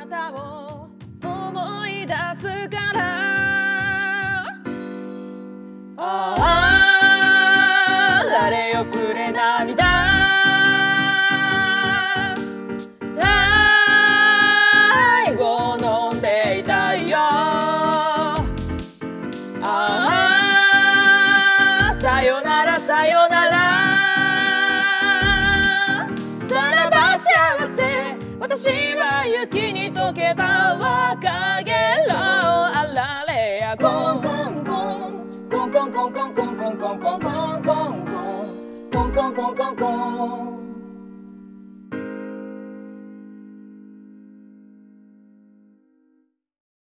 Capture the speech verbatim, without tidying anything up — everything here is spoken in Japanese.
なたを思い出すからあああれよ触れ涙愛を飲んでいたよああさよならさよならさらば幸せ私は雪に溶けた若気ろあられやコンコンコンコンコンコンコンコンコンコンコンコンコンコンコンコンコンコン